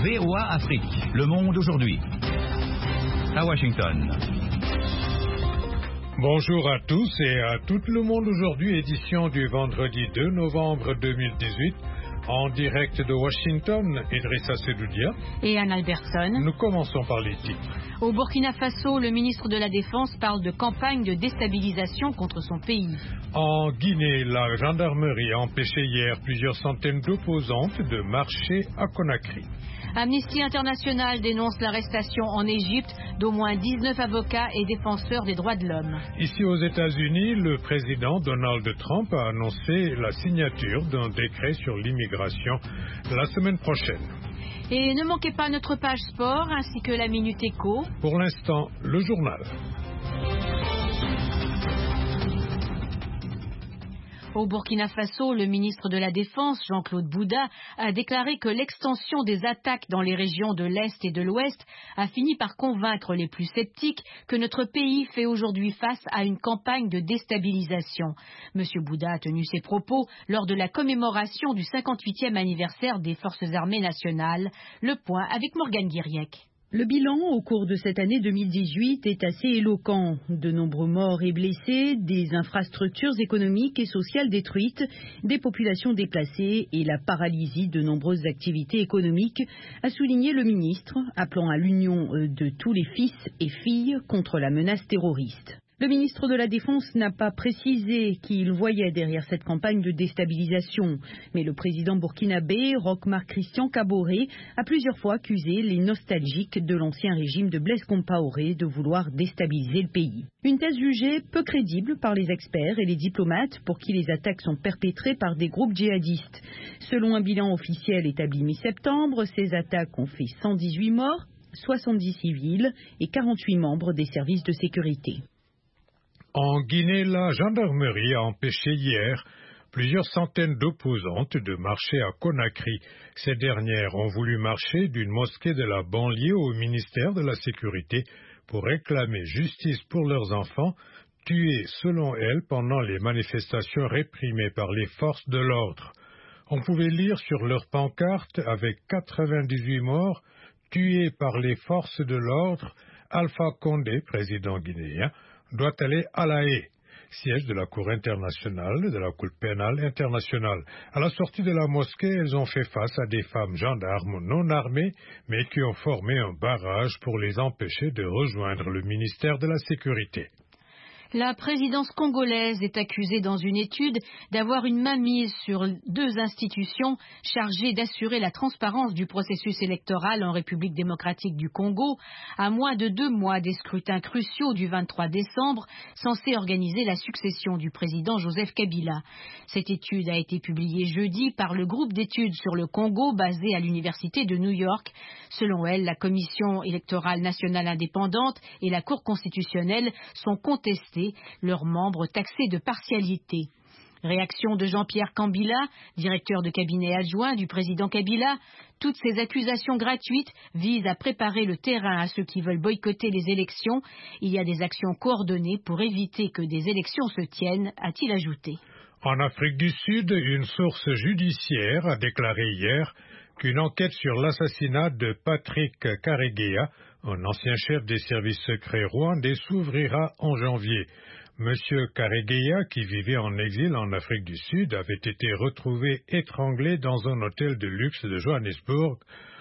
VOA Afrique, le monde aujourd'hui. À Washington. Bonjour à tous et à tout le monde aujourd'hui, édition du vendredi 2 novembre 2018. En direct de Washington, Idrissa Sedoudia et Anne Albertson. Nous commençons par les titres. Au Burkina Faso, le ministre de la Défense parle de campagne de déstabilisation contre son pays. En Guinée, la gendarmerie a empêché hier plusieurs centaines d'opposantes de marcher à Conakry. Amnesty International dénonce l'arrestation en Égypte d'au moins 19 avocats et défenseurs des droits de l'homme. Ici aux États-Unis, le président Donald Trump a annoncé la signature d'un décret sur l'immigration la semaine prochaine. Et ne manquez pas notre page sport ainsi que la Minute Éco. Pour l'instant, le journal. Au Burkina Faso, le ministre de la Défense, Jean-Claude Bouda, a déclaré que l'extension des attaques dans les régions de l'Est et de l'Ouest a fini par convaincre les plus sceptiques que notre pays fait aujourd'hui face à une campagne de déstabilisation. M. Bouda a tenu ses propos lors de la commémoration du 58e anniversaire des Forces armées nationales. Le point avec Morgane Guiriec. Le bilan au cours de cette année 2018 est assez éloquent. De nombreux morts et blessés, des infrastructures économiques et sociales détruites, des populations déplacées et la paralysie de nombreuses activités économiques, a souligné le ministre, appelant à l'union de tous les fils et filles contre la menace terroriste. Le ministre de la Défense n'a pas précisé qui il voyait derrière cette campagne de déstabilisation, mais le président burkinabé, Roch-Marc Christian Kaboré, a plusieurs fois accusé les nostalgiques de l'ancien régime de Blaise Compaoré de vouloir déstabiliser le pays. Une thèse jugée peu crédible par les experts et les diplomates pour qui les attaques sont perpétrées par des groupes djihadistes. Selon un bilan officiel établi mi-septembre, ces attaques ont fait 118 morts, 70 civils et 48 membres des services de sécurité. En Guinée, la gendarmerie a empêché hier plusieurs centaines d'opposantes de marcher à Conakry. Ces dernières ont voulu marcher d'une mosquée de la banlieue au ministère de la Sécurité pour réclamer justice pour leurs enfants, tués selon elles pendant les manifestations réprimées par les forces de l'ordre. On pouvait lire sur leur pancarte avec 98 morts, tués par les forces de l'ordre, Alpha Condé, président guinéen, doit aller à La Haye, siège de la Cour internationale, de la Cour pénale internationale. À la sortie de la mosquée, elles ont fait face à des femmes gendarmes non armées, mais qui ont formé un barrage pour les empêcher de rejoindre le ministère de la Sécurité. La présidence congolaise est accusée dans une étude d'avoir une mainmise sur deux institutions chargées d'assurer la transparence du processus électoral en République démocratique du Congo, à moins de 2 mois des scrutins cruciaux du 23 décembre, censés organiser la succession du président Joseph Kabila. Cette étude a été publiée jeudi par le groupe d'études sur le Congo basé à l'Université de New York. Selon elle, la Commission électorale nationale indépendante et la Cour constitutionnelle sont contestées, leurs membres taxés de partialité. Réaction de Jean-Pierre Kambila, directeur de cabinet adjoint du président Kabila. Toutes ces accusations gratuites visent à préparer le terrain à ceux qui veulent boycotter les élections. Il y a des actions coordonnées pour éviter que des élections se tiennent, a-t-il ajouté. En Afrique du Sud, une source judiciaire a déclaré hier qu'une enquête sur l'assassinat de Patrick Karegeya, un ancien chef des services secrets rwandais, s'ouvrira en janvier. Monsieur Karegeya, qui vivait en exil en Afrique du Sud, avait été retrouvé étranglé dans un hôtel de luxe de Johannesburg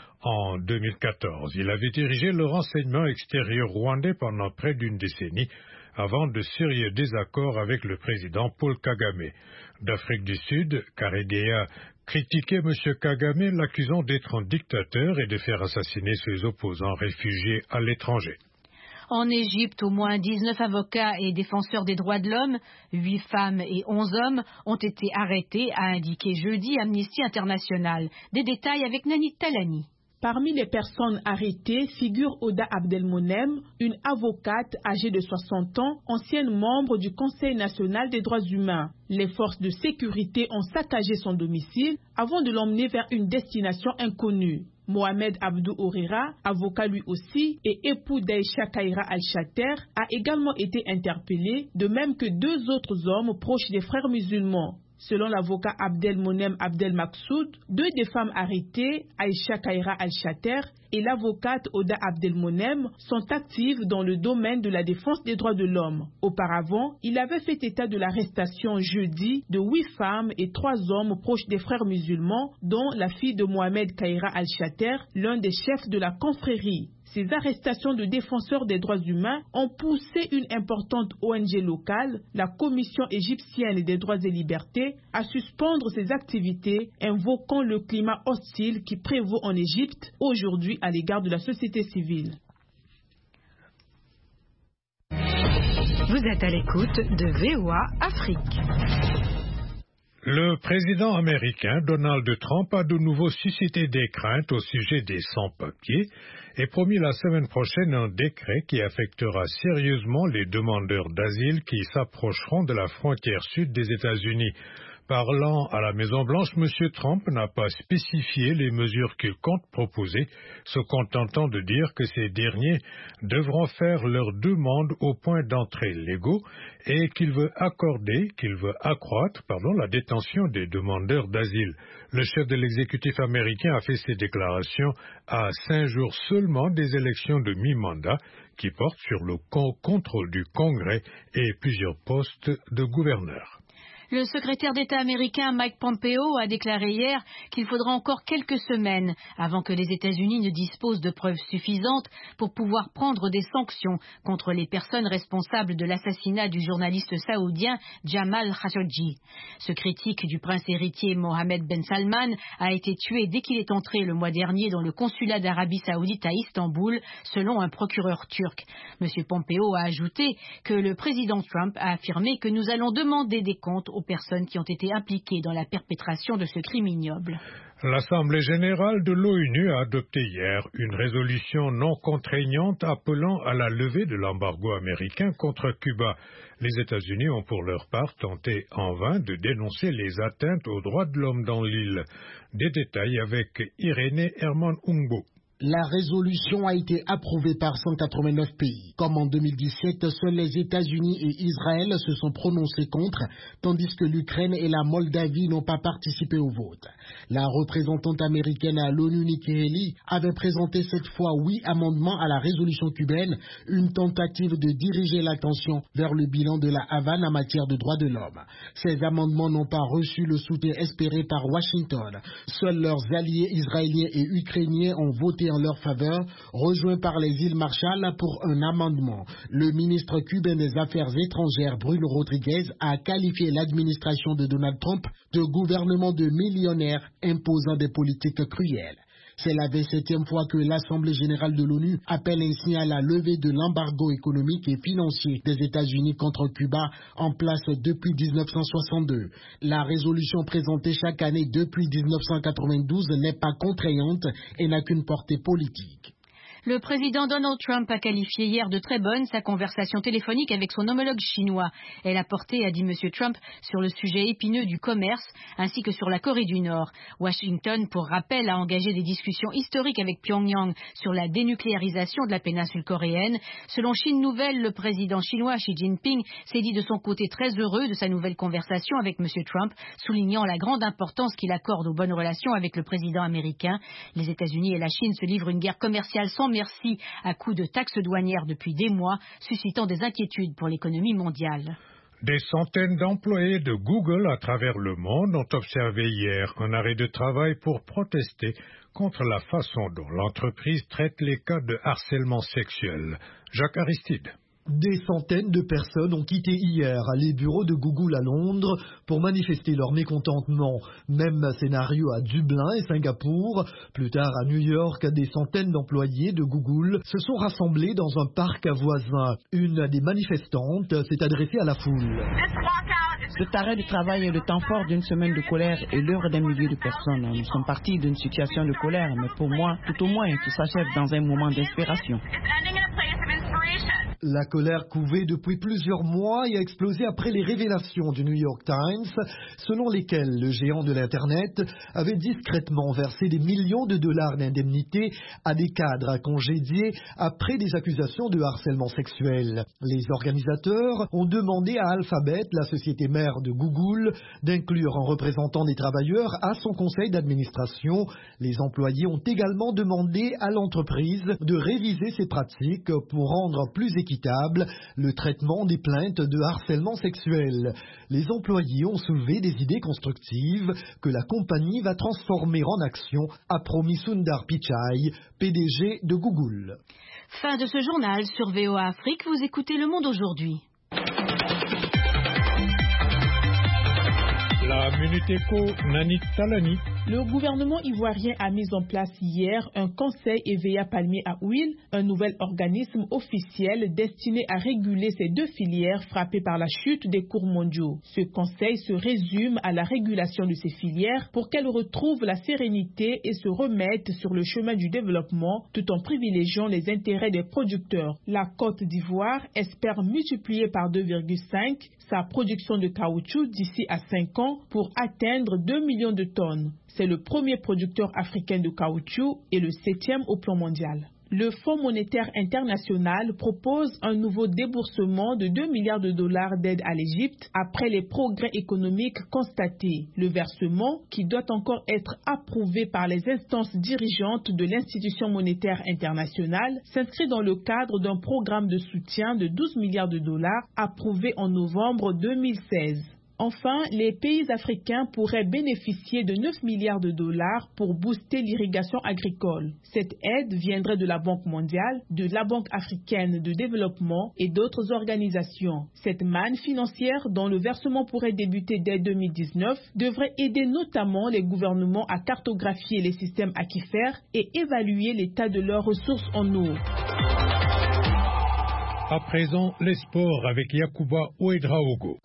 en 2014. Il avait dirigé le renseignement extérieur rwandais pendant près d'une décennie, avant de sérieux désaccords avec le président Paul Kagame. D'Afrique du Sud, Karegeya critiquait M. Kagame, l'accusant d'être un dictateur et de faire assassiner ses opposants réfugiés à l'étranger. En Égypte, au moins 19 avocats et défenseurs des droits de l'homme, 8 femmes et 11 hommes, ont été arrêtés, a indiqué jeudi Amnesty International. Des détails avec Nanit Talani. Parmi les personnes arrêtées figure Oda Abdelmonem, une avocate âgée de 60 ans, ancienne membre du Conseil national des droits humains. Les forces de sécurité ont saccagé son domicile avant de l'emmener vers une destination inconnue. Mohamed Abdou Orira, avocat lui aussi et époux d'Aïcha Kaira Al-Shater, a également été interpellé, de même que 2 autres hommes proches des frères musulmans. Selon l'avocat Abdelmonem Abdelmaksoud, 2 des femmes arrêtées, Aïcha Kaira Al-Shater et l'avocate Oda Abdelmonem, sont actives dans le domaine de la défense des droits de l'homme. Auparavant, il avait fait état de l'arrestation jeudi de 8 femmes et 3 hommes proches des frères musulmans, dont la fille de Mohamed Kaira Al-Shater, l'un des chefs de la confrérie. Ces arrestations de défenseurs des droits humains ont poussé une importante ONG locale, la Commission égyptienne des droits et libertés, à suspendre ses activités, invoquant le climat hostile qui prévaut en Égypte aujourd'hui à l'égard de la société civile. Vous êtes à l'écoute de VOA Afrique. Le président américain Donald Trump a de nouveau suscité des craintes au sujet des sans-papiers et promis la semaine prochaine un décret qui affectera sérieusement les demandeurs d'asile qui s'approcheront de la frontière sud des États-Unis. Parlant à la Maison-Blanche, M. Trump n'a pas spécifié les mesures qu'il compte proposer, se contentant de dire que ces derniers devront faire leur demande aux points d'entrée légaux et qu'il veut accroître la détention des demandeurs d'asile. Le chef de l'exécutif américain a fait ces déclarations à 5 jours seulement des élections de mi-mandat qui portent sur le contrôle du Congrès et plusieurs postes de gouverneurs. Le secrétaire d'État américain Mike Pompeo a déclaré hier qu'il faudra encore quelques semaines avant que les États-Unis ne disposent de preuves suffisantes pour pouvoir prendre des sanctions contre les personnes responsables de l'assassinat du journaliste saoudien Jamal Khashoggi. Ce critique du prince héritier Mohammed Ben Salman a été tué dès qu'il est entré le mois dernier dans le consulat d'Arabie saoudite à Istanbul, selon un procureur turc. M. Pompeo a ajouté que le président Trump a affirmé que nous allons demander des comptes aux personnes qui ont été impliquées dans la perpétration de ce crime ignoble. L'Assemblée générale de l'ONU a adopté hier une résolution non contraignante appelant à la levée de l'embargo américain contre Cuba. Les États-Unis ont pour leur part tenté en vain de dénoncer les atteintes aux droits de l'homme dans l'île. Des détails avec Irénée Herman Umbo. La résolution a été approuvée par 189 pays. Comme en 2017, seuls les États-Unis et Israël se sont prononcés contre, tandis que l'Ukraine et la Moldavie n'ont pas participé au vote. La représentante américaine à l'ONU, Nikki Haley, avait présenté cette fois 8 amendements à la résolution cubaine, une tentative de diriger l'attention vers le bilan de la Havane en matière de droits de l'homme. Ces amendements n'ont pas reçu le soutien espéré par Washington. Seuls leurs alliés israéliens et ukrainiens ont voté en leur faveur, rejoint par les îles Marshall pour un amendement. Le ministre cubain des Affaires étrangères, Bruno Rodriguez, a qualifié l'administration de Donald Trump de gouvernement de millionnaires imposant des politiques cruelles. C'est la 27e fois que l'Assemblée générale de l'ONU appelle ainsi à la levée de l'embargo économique et financier des États-Unis contre Cuba en place depuis 1962. La résolution présentée chaque année depuis 1992 n'est pas contraignante et n'a qu'une portée politique. Le président Donald Trump a qualifié hier de très bonne sa conversation téléphonique avec son homologue chinois. Elle a porté, a dit M. Trump, sur le sujet épineux du commerce ainsi que sur la Corée du Nord. Washington, pour rappel, a engagé des discussions historiques avec Pyongyang sur la dénucléarisation de la péninsule coréenne. Selon Chine Nouvelle, le président chinois Xi Jinping s'est dit de son côté très heureux de sa nouvelle conversation avec M. Trump, soulignant la grande importance qu'il accorde aux bonnes relations avec le président américain. Les États-Unis et la Chine se livrent une guerre commerciale sans merci à coups de taxes douanières depuis des mois, suscitant des inquiétudes pour l'économie mondiale. Des centaines d'employés de Google à travers le monde ont observé hier un arrêt de travail pour protester contre la façon dont l'entreprise traite les cas de harcèlement sexuel. Jacques Aristide. Des centaines de personnes ont quitté hier les bureaux de Google à Londres pour manifester leur mécontentement. Même scénario à Dublin et Singapour. Plus tard à New York, des centaines d'employés de Google se sont rassemblés dans un parc voisin. Une des manifestantes s'est adressée à la foule. Cet arrêt de travail est le temps fort d'une semaine de colère et l'œuvre d'un millier de personnes. Nous sommes partis d'une situation de colère, mais pour moi, tout au moins, qui s'achève dans un moment d'inspiration. La colère couvait depuis plusieurs mois et a explosé après les révélations du New York Times, selon lesquelles le géant de l'Internet avait discrètement versé des millions de dollars d'indemnités à des cadres congédiés après des accusations de harcèlement sexuel. Les organisateurs ont demandé à Alphabet, la société mère de Google, d'inclure un représentant des travailleurs à son conseil d'administration. Les employés ont également demandé à l'entreprise de réviser ses pratiques pour rendre plus équitable le traitement des plaintes de harcèlement sexuel. Les employés ont soulevé des idées constructives que la compagnie va transformer en action, a promis Sundar Pichai, PDG de Google. Fin de ce journal sur VOA Afrique. Vous écoutez Le Monde aujourd'hui. La Minute Éco, Nani Talani. Le gouvernement ivoirien a mis en place hier un conseil EVEA palmier à huile, un nouvel organisme officiel destiné à réguler ces deux filières frappées par la chute des cours mondiaux. Ce conseil se résume à la régulation de ces filières pour qu'elles retrouvent la sérénité et se remettent sur le chemin du développement tout en privilégiant les intérêts des producteurs. La Côte d'Ivoire espère multiplier par 2,5 sa production de caoutchouc d'ici à 5 ans pour atteindre 2 millions de tonnes. C'est le premier producteur africain de caoutchouc et le 7e au plan mondial. Le Fonds monétaire international propose un nouveau déboursement de 2 milliards de dollars d'aide à l'Égypte après les progrès économiques constatés. Le versement, qui doit encore être approuvé par les instances dirigeantes de l'institution monétaire internationale, s'inscrit dans le cadre d'un programme de soutien de 12 milliards de dollars approuvé en novembre 2016. Enfin, les pays africains pourraient bénéficier de 9 milliards de dollars pour booster l'irrigation agricole. Cette aide viendrait de la Banque mondiale, de la Banque africaine de développement et d'autres organisations. Cette manne financière, dont le versement pourrait débuter dès 2019, devrait aider notamment les gouvernements à cartographier les systèmes aquifères et évaluer l'état de leurs ressources en eau. À présent, les sports avec Yacouba Ouedraogo.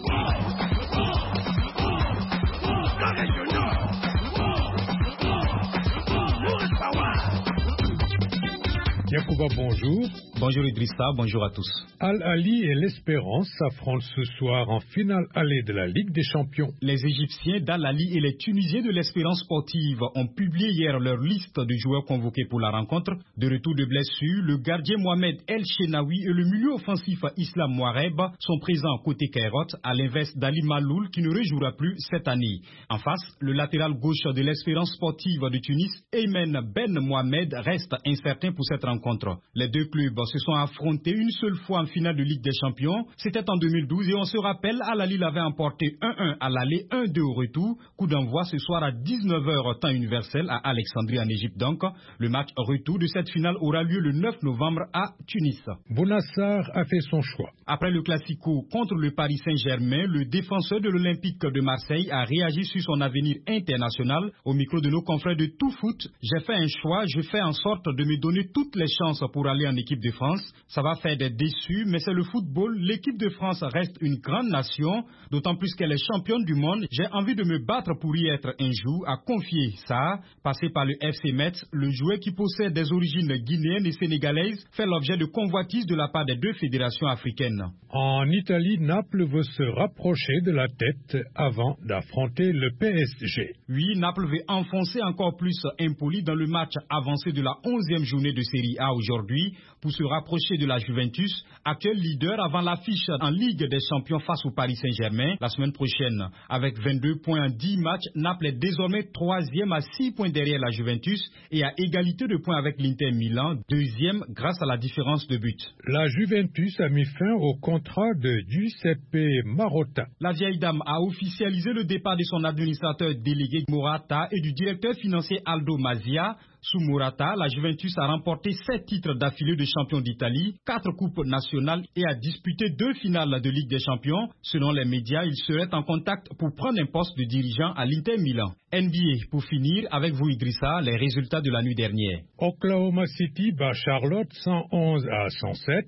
Yacouba, bonjour. Bonjour Idrissa, bonjour à tous. Al-Ali et l'Espérance s'affrontent ce soir en finale allée de la Ligue des Champions. Les Égyptiens d'Al-Ali et les Tunisiens de l'Espérance sportive ont publié hier leur liste de joueurs convoqués pour la rencontre. De retour de blessure, le gardien Mohamed El Chenaoui et le milieu offensif Islam Mouareb sont présents côté Cairot, à l'inverse d'Ali Maloul qui ne rejouera plus cette année. En face, le latéral gauche de l'Espérance sportive de Tunis, Aymen Ben Mohamed, reste incertain pour cette rencontre. Les deux clubs se sont affrontés une seule fois en finale de Ligue des Champions. C'était en 2012 et on se rappelle, Al-Ali l'avait emporté 1-1 à l'aller, 1-2 au retour. Coup d'envoi ce soir à 19h temps universel à Alexandrie en Égypte donc. Le match retour de cette finale aura lieu le 9 novembre à Tunis. Bounassar a fait son choix. Après le Classico contre le Paris Saint-Germain, le défenseur de l'Olympique de Marseille a réagi sur son avenir international. Au micro de nos confrères de Tout Foot, j'ai fait un choix, je fais en sorte de me donner toutes les chances pour aller en équipe de France. Ça va faire des déçus, mais c'est le football. L'équipe de France reste une grande nation, d'autant plus qu'elle est championne du monde. J'ai envie de me battre pour y être un jour, a confié ça. Passé par le FC Metz, le joueur qui possède des origines guinéennes et sénégalaises fait l'objet de convoitises de la part des deux fédérations africaines. En Italie, Naples veut se rapprocher de la tête avant d'affronter le PSG. Oui, Naples veut enfoncer encore plus Empoli dans le match avancé de la 11e journée de Série A aujourd'hui pour se rapprocher de la Juventus, actuel leader avant l'affiche en Ligue des Champions face au Paris Saint-Germain la semaine prochaine. Avec 22 points en 10 matchs, Naples est désormais 3e à 6 points derrière la Juventus et à égalité de points avec l'Inter Milan, 2e grâce à la différence de but. La Juventus a mis fin au contrat de Giuseppe Marotta. La vieille dame a officialisé le départ de son administrateur délégué Morata et du directeur financier Aldo Mazia. Sous Morata, la Juventus a remporté 7 titres d'affilée de champion d'Italie, 4 coupes nationales et a disputé 2 finales de Ligue des Champions. Selon les médias, il serait en contact pour prendre un poste de dirigeant à l'Inter Milan. NBA, pour finir, avec vous Idrissa, les résultats de la nuit dernière. Oklahoma City bat Charlotte 111 à 107.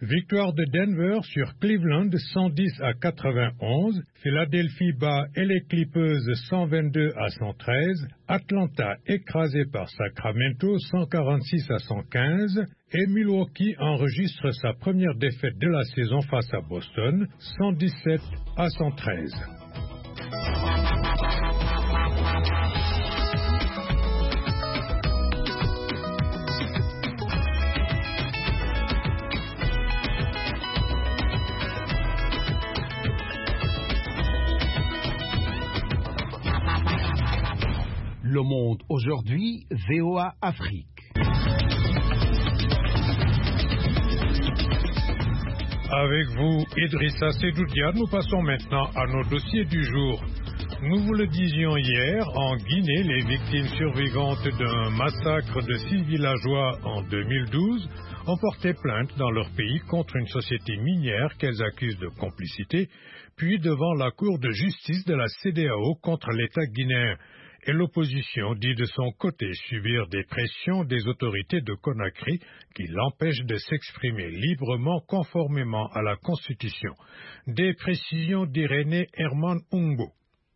Victoire de Denver sur Cleveland 110-91, Philadelphie bat les Clippers 122-113, Atlanta écrasé par Sacramento 146-115 et Milwaukee enregistre sa première défaite de la saison face à Boston 117-113. Le Monde aujourd'hui, VOA Afrique. Avec vous, Idrissa Sedoudia, nous passons maintenant à nos dossiers du jour. Nous vous le disions hier, en Guinée, les victimes survivantes d'un massacre de 6 villageois en 2012 ont porté plainte dans leur pays contre une société minière qu'elles accusent de complicité, puis devant la Cour de justice de la CEDEAO contre l'État guinéen. Et l'opposition dit de son côté subir des pressions des autorités de Conakry qui l'empêchent de s'exprimer librement conformément à la Constitution. Des précisions d'Irénée Herman Umbo.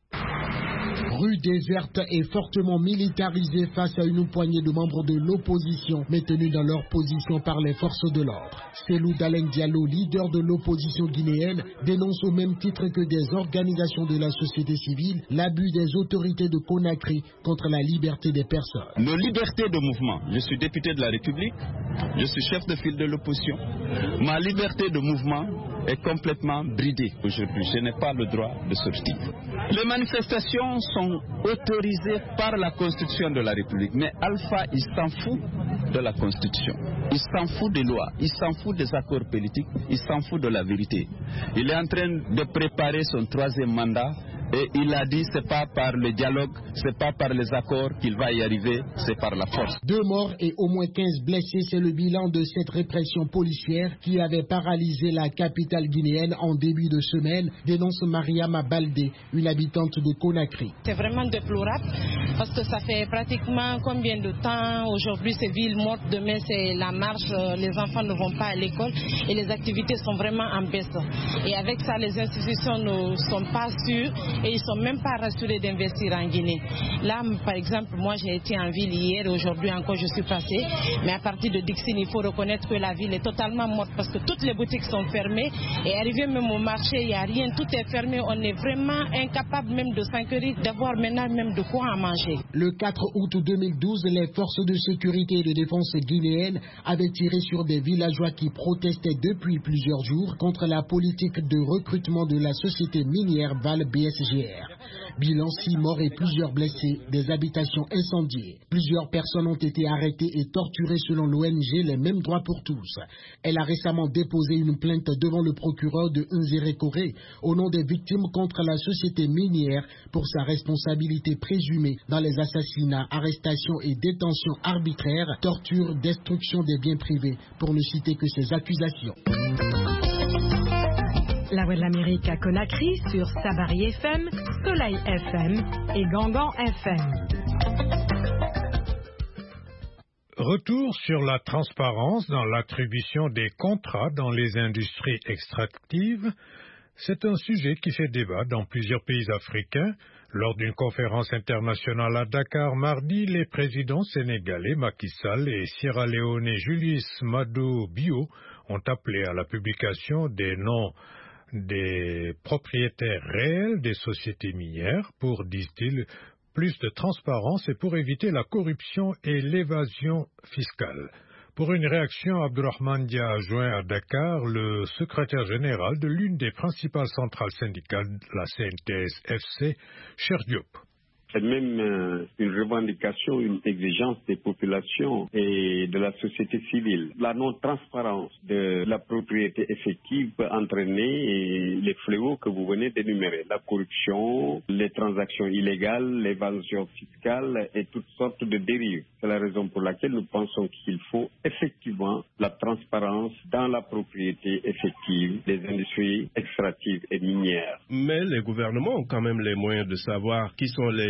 Rue déserte et fortement militarisée face à une poignée de membres de l'opposition maintenus dans leur position par les forces de l'ordre. Cellou Dalein Diallo, leader de l'opposition guinéenne, dénonce au même titre que des organisations de la société civile l'abus des autorités de Conakry contre la liberté des personnes. Nos libertés de mouvement, je suis député de la République, je suis chef de file de l'opposition. Ma liberté de mouvement est complètement bridée aujourd'hui. Je n'ai pas le droit de sortir. Les manifestations sont autorisées par la Constitution de la République. Mais Alpha, il s'en fout de la Constitution. Il s'en fout des lois. Il s'en fout des accords politiques. Il s'en fout de la vérité. Il est en train de préparer son 3e mandat. Et il a dit c'est pas par le dialogue, c'est pas par les accords qu'il va y arriver, c'est par la force. 2 morts et au moins 15 blessés, c'est le bilan de cette répression policière qui avait paralysé la capitale guinéenne en début de semaine, dénonce Mariama Baldé, une habitante de Conakry. C'est vraiment déplorable parce que ça fait pratiquement combien de temps aujourd'hui ces villes mortes, demain c'est la marche, les enfants ne vont pas à l'école et les activités sont vraiment en baisse. Et avec ça les institutions ne sont pas sûres. Et ils ne sont même pas rassurés d'investir en Guinée. Là, par exemple, moi j'ai été en ville hier et aujourd'hui encore je suis passée. Mais à partir de Dixine, il faut reconnaître que la ville est totalement morte parce que toutes les boutiques sont fermées. Et arrivé même au marché, il n'y a rien, tout est fermé. On est vraiment incapable même de s'enquérir, d'avoir maintenant même de quoi en manger. Le 4 août 2012, les forces de sécurité et de défense guinéennes avaient tiré sur des villageois qui protestaient depuis plusieurs jours contre la politique de recrutement de la société minière Val BSG. Bilan 6 morts et plusieurs blessés, des habitations incendiées. Plusieurs personnes ont été arrêtées et torturées selon l'ONG Les Mêmes Droits pour Tous. Elle a récemment déposé une plainte devant le procureur de Nzéré-Koré au nom des victimes contre la société minière pour sa responsabilité présumée dans les assassinats, arrestations et détentions arbitraires, tortures, destruction des biens privés, pour ne citer que ces accusations. La Voix de l'Amérique à Conakry sur Sabari FM, Soleil FM et Gangan FM. Retour sur la transparence dans l'attribution des contrats dans les industries extractives. C'est un sujet qui fait débat dans plusieurs pays africains. Lors d'une conférence internationale à Dakar mardi, les présidents sénégalais Macky Sall et Sierra Leone Julius Maado Bio ont appelé à la publication des noms des propriétaires réels des sociétés minières pour, disent-ils, plus de transparence et pour éviter la corruption et l'évasion fiscale. Pour une réaction, Abdourahmane Dia a joint à Dakar le secrétaire général de l'une des principales centrales syndicales, la CNTS-FC, Cheikh Diop. C'est même une revendication, une exigence des populations et de la société civile. La non-transparence de la propriété effective peut entraîner les fléaux que vous venez d'énumérer. La corruption, les transactions illégales, l'évasion fiscale et toutes sortes de dérives. C'est la raison pour laquelle nous pensons qu'il faut effectivement la transparence dans la propriété effective des industries extractives et minières. Mais les gouvernements ont quand même les moyens de savoir qui sont les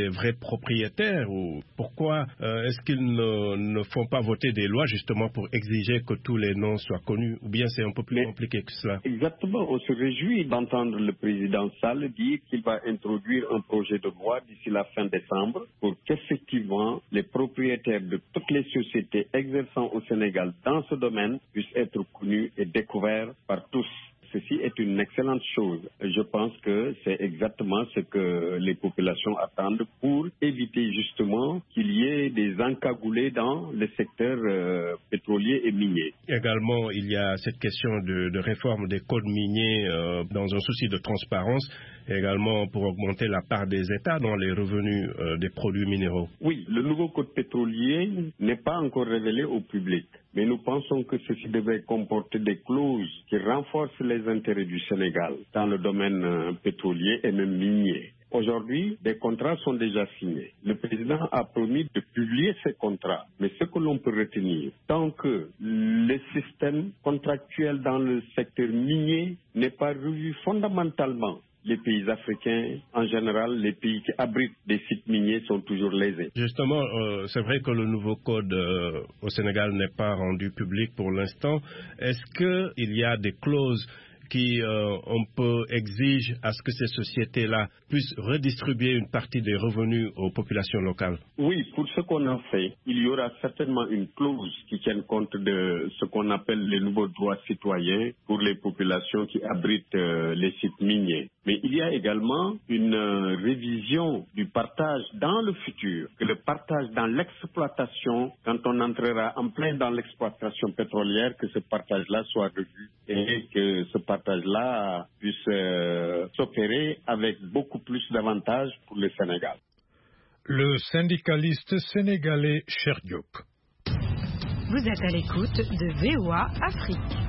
les vrais propriétaires ou pourquoi est-ce qu'ils ne font pas voter des lois justement pour exiger que tous les noms soient connus ou bien c'est un peu plus compliqué que cela? Exactement, on se réjouit d'entendre le président Sall dire qu'il va introduire un projet de loi d'ici la fin décembre pour qu'effectivement les propriétaires de toutes les sociétés exerçant au Sénégal dans ce domaine puissent être connus et découverts par tous. Ceci est une excellente chose. Je pense que c'est exactement ce que les populations attendent pour éviter justement qu'il y ait des encagoulés dans le secteur pétrolier et minier. Également, il y a cette question de réforme des codes miniers dans un souci de transparence, également pour augmenter la part des États dans les revenus des produits minéraux. Oui, le nouveau code pétrolier n'est pas encore révélé au public. Mais nous pensons que ceci devrait comporter des clauses qui renforcent les intérêts du Sénégal dans le domaine pétrolier et même minier. Aujourd'hui, des contrats sont déjà signés. Le président a promis de publier ces contrats. Mais ce que l'on peut retenir, tant que le système contractuel dans le secteur minier n'est pas revu fondamentalement, les pays africains, en général, les pays qui abritent des sites miniers sont toujours lésés. Justement, c'est vrai que le nouveau code au Sénégal n'est pas rendu public pour l'instant. Est-ce qu'il y a des clauses qui, on peut exige à ce que ces sociétés-là puissent redistribuer une partie des revenus aux populations locales? Oui, pour ce qu'on a fait, il y aura certainement une clause qui tienne compte de ce qu'on appelle les nouveaux droits citoyens pour les populations qui abritent les sites miniers. Mais il y a également une révision du partage dans le futur, que le partage dans l'exploitation, quand on entrera en plein dans l'exploitation pétrolière, que ce partage-là soit revu et que ce partage-là puisse s'opérer avec beaucoup plus d'avantages pour le Sénégal. Le syndicaliste sénégalais Cheikh Diop. Vous êtes à l'écoute de VOA Afrique.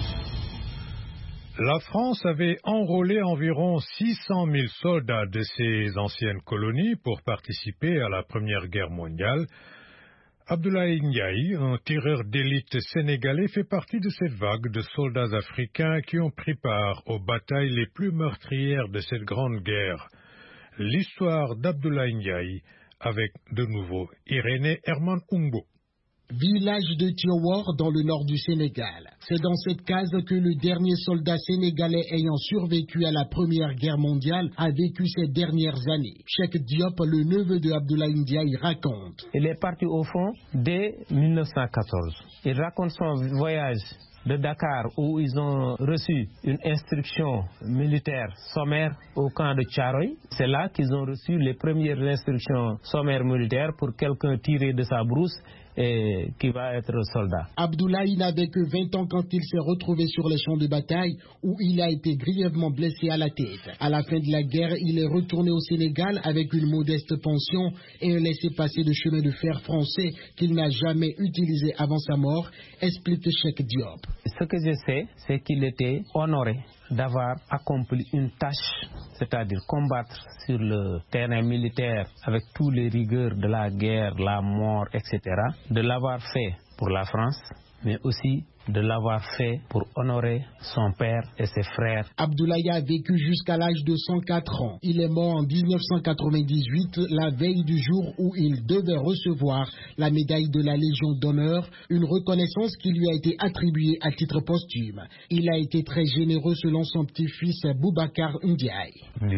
La France avait enrôlé environ 600 000 soldats de ses anciennes colonies pour participer à la Première Guerre mondiale. Abdoulaye Ndiaye, un tireur d'élite sénégalais, fait partie de cette vague de soldats africains qui ont pris part aux batailles les plus meurtrières de cette grande guerre. L'histoire d'Abdoulaye Ndiaye avec de nouveau Irénée Herman Umbo. Village de Tiowor dans le nord du Sénégal. C'est dans cette case que le dernier soldat sénégalais ayant survécu à la Première Guerre mondiale a vécu ces dernières années. Cheikh Diop, le neveu de Abdoulaye Ndiaye, raconte. Il est parti au front dès 1914. Il raconte son voyage de Dakar où ils ont reçu une instruction militaire sommaire au camp de Tcharoy. C'est là qu'ils ont reçu les premières instructions sommaires militaires pour quelqu'un tiré de sa brousse et qui va être soldat. Abdoulaye n'avait que 20 ans quand il s'est retrouvé sur les champs de bataille où il a été grièvement blessé à la tête. À la fin de la guerre, il est retourné au Sénégal avec une modeste pension et un laissez-passer de chemin de fer français qu'il n'a jamais utilisé avant sa mort, explique Cheikh Diop. Ce que je sais, c'est qu'il était honoré d'avoir accompli une tâche, c'est-à-dire combattre sur le terrain militaire avec tous les rigueurs de la guerre, la mort, etc., de l'avoir fait pour la France, mais aussi de l'avoir fait pour honorer son père et ses frères. Abdoulaye a vécu jusqu'à l'âge de 104 ans. Il est mort en 1998, la veille du jour où il devait recevoir la médaille de la Légion d'honneur, une reconnaissance qui lui a été attribuée à titre posthume. Il a été très généreux selon son petit-fils Boubacar Ndiaye.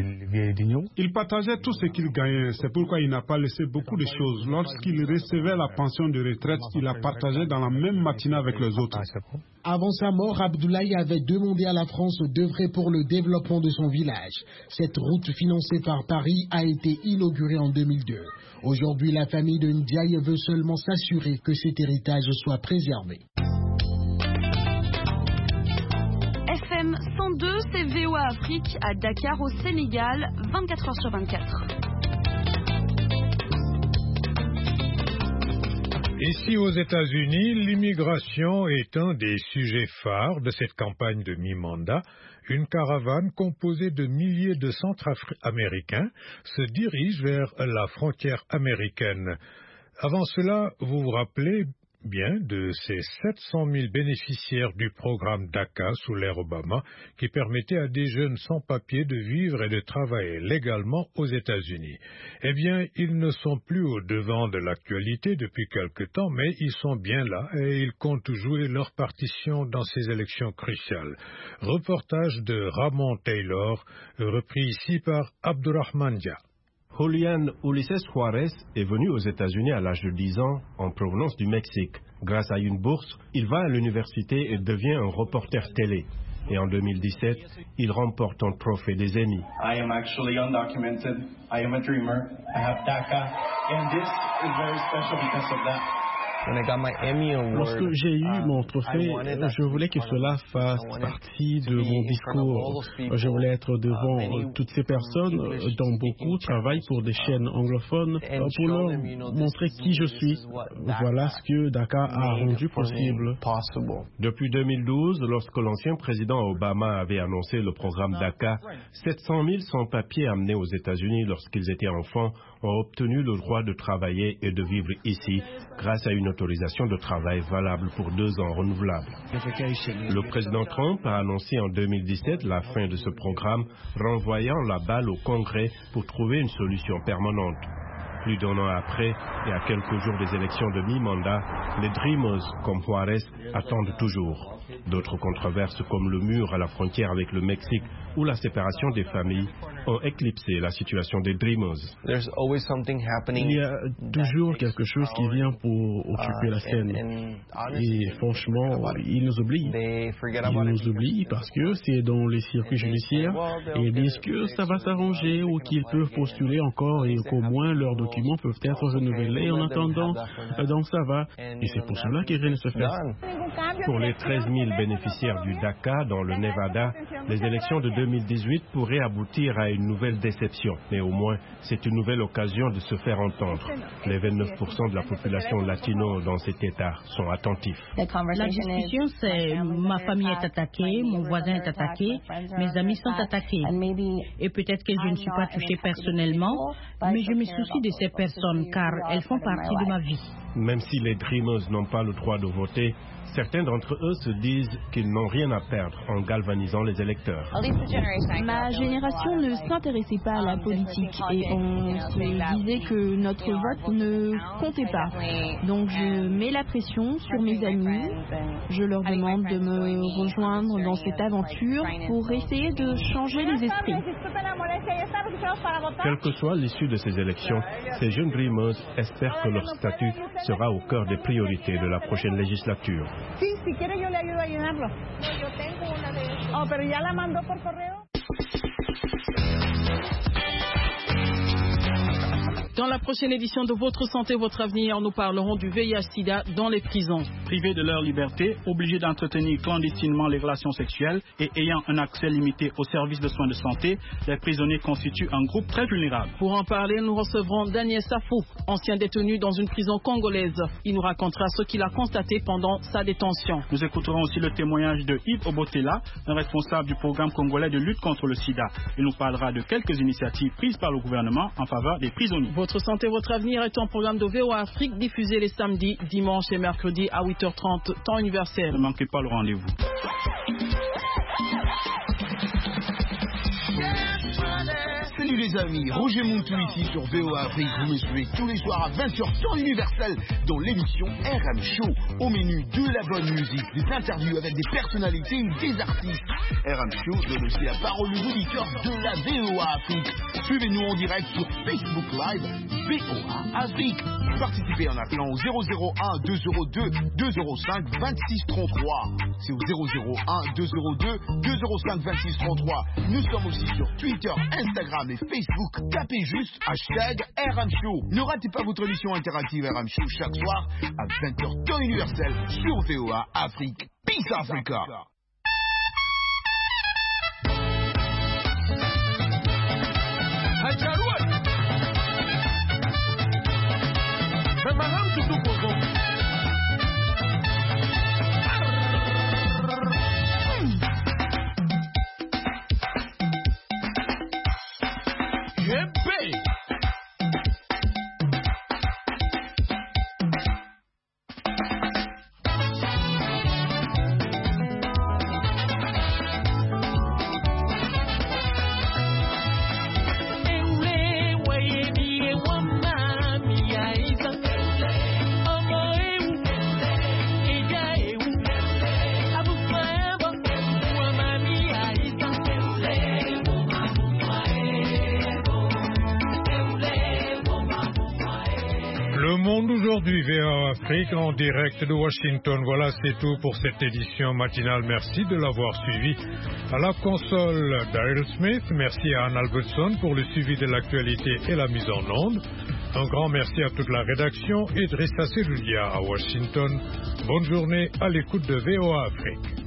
Il partageait tout ce qu'il gagnait, c'est pourquoi il n'a pas laissé beaucoup de choses. Lorsqu'il recevait la pension de retraite, il la partageait dans la même matinée avec les autres. Avant sa mort, Abdoulaye avait demandé à la France d'œuvrer pour le développement de son village. Cette route financée par Paris a été inaugurée en 2002. Aujourd'hui, la famille de Ndiaye veut seulement s'assurer que cet héritage soit préservé. FM 102, c'est VOA Afrique à Dakar au Sénégal, 24 heures sur 24. Ici aux États-Unis, l'immigration est un des sujets phares de cette campagne de mi-mandat. Une caravane composée de milliers de Centrafricains se dirige vers la frontière américaine. Avant cela, vous vous rappelez, Bien, de ces 700 000 bénéficiaires du programme DACA sous l'ère Obama, qui permettait à des jeunes sans papier de vivre et de travailler légalement aux États-Unis. Eh bien, ils ne sont plus au devant de l'actualité depuis quelque temps, mais ils sont bien là et ils comptent jouer leur partition dans ces élections cruciales. Reportage de Ramon Taylor, repris ici par Abdurrahman Dia. Julian Ulises Juarez est venu aux États-Unis à l'âge de 10 ans en provenance du Mexique. Grâce à une bourse, il va à l'université et devient un reporter télé. Et en 2017, il remporte un trophée des Emmy. I am actually undocumented. I am a dreamer. I have DACA. And this is very special because of that. Lorsque j'ai eu mon trophée, je voulais que cela fasse partie de mon discours. Je voulais être devant toutes ces personnes dont beaucoup travaillent pour des chaînes anglophones pour leur montrer qui je suis. Voilà ce que DACA a rendu possible. Depuis 2012, lorsque l'ancien président Obama avait annoncé le programme DACA, 700 000 sans-papiers amenés aux États-Unis lorsqu'ils étaient enfants ont obtenu le droit de travailler et de vivre ici grâce à une autorisation de travail valable pour 2 ans renouvelable. Le président Trump a annoncé en 2017 la fin de ce programme, renvoyant la balle au Congrès pour trouver une solution permanente. Plus d'1 an après, et à quelques jours des élections de mi-mandat, les Dreamers, comme Juarez, attendent toujours. D'autres controverses, comme le mur à la frontière avec le Mexique ou la séparation des familles, ont éclipsé la situation des Dreamers. Il y a toujours quelque chose qui vient pour occuper la scène. Et franchement, ils nous oublient. Ils nous oublient parce que c'est dans les circuits judiciaires et ils disent que ça va s'arranger ou qu'ils peuvent postuler encore et qu'au moins leurs documents peuvent être renouvelés en attendant. Donc ça va. Et c'est pour cela que rien ne se fait. Pour les 13 000 bénéficiaires du DACA dans le Nevada, les élections de 2018 pourraient aboutir à une nouvelle déception. Mais au moins, c'est une nouvelle occasion de se faire entendre. Les 29% de la population latino dans cet État sont attentifs. La discussion, c'est ma famille est attaquée, mon voisin est attaqué, mes amis sont attaqués. Et peut-être que je ne suis pas touchée personnellement, mais je me soucie de ces personnes car elles font partie de ma vie. Même si les Dreamers n'ont pas le droit de voter, certains d'entre eux se disent qu'ils n'ont rien à perdre en galvanisant les électeurs. Ma génération ne s'intéressait pas à la politique et on se disait que notre vote ne comptait pas. Donc je mets la pression sur mes amis, je leur demande de me rejoindre dans cette aventure pour essayer de changer les esprits. Quelle que soit l'issue de ces élections, ces jeunes Dreamers espèrent que leur statut sera au cœur des priorités de la prochaine législature. Sí, si quiere yo le ayudo a llenarlo. No, yo tengo una de esas. Oh, pero ya la mandó por correo. Dans la prochaine édition de Votre Santé, Votre Avenir, nous parlerons du VIH-Sida dans les prisons. Privés de leur liberté, obligés d'entretenir clandestinement les relations sexuelles et ayant un accès limité aux services de soins de santé, les prisonniers constituent un groupe très vulnérable. Pour en parler, nous recevrons Daniel Safou, ancien détenu dans une prison congolaise. Il nous racontera ce qu'il a constaté pendant sa détention. Nous écouterons aussi le témoignage de Yves Obotela, un responsable du programme congolais de lutte contre le sida. Il nous parlera de quelques initiatives prises par le gouvernement en faveur des prisonniers. Votre santé, votre avenir est un programme de VOA Afrique diffusé les samedis, dimanches et mercredis à 8h30, temps universel. Ne manquez pas le rendez-vous. Salut les amis, Roger Montou ici sur VOA Afrique. Vous me suivez tous les soirs à 20h temps universel dans l'émission RM Show. Au menu de la bonne musique, des interviews avec des personnalités ou des artistes. RM Show donne aussi la parole aux auditeurs de la VOA Afrique. Suivez-nous en direct sur Facebook Live VOA Afrique. Participez en appelant au 001 202 205 26 33. C'est au 001 202 205 26 33. Nous sommes aussi sur Twitter, Instagram et Facebook. Tapez juste hashtag RM Show. Ne ratez pas votre émission interactive RM Show chaque soir à 20h temps universel sur VOA Afrique. Peace Africa. aujourd'hui, VOA Afrique en direct de Washington. Voilà, c'est tout pour cette édition matinale. Merci de l'avoir suivi. À la console, Daryl Smith. Merci à Anne Albertson pour le suivi de l'actualité et la mise en onde. Un grand merci à toute la rédaction et Drissa Seloudia à Washington. Bonne journée à l'écoute de VOA Afrique.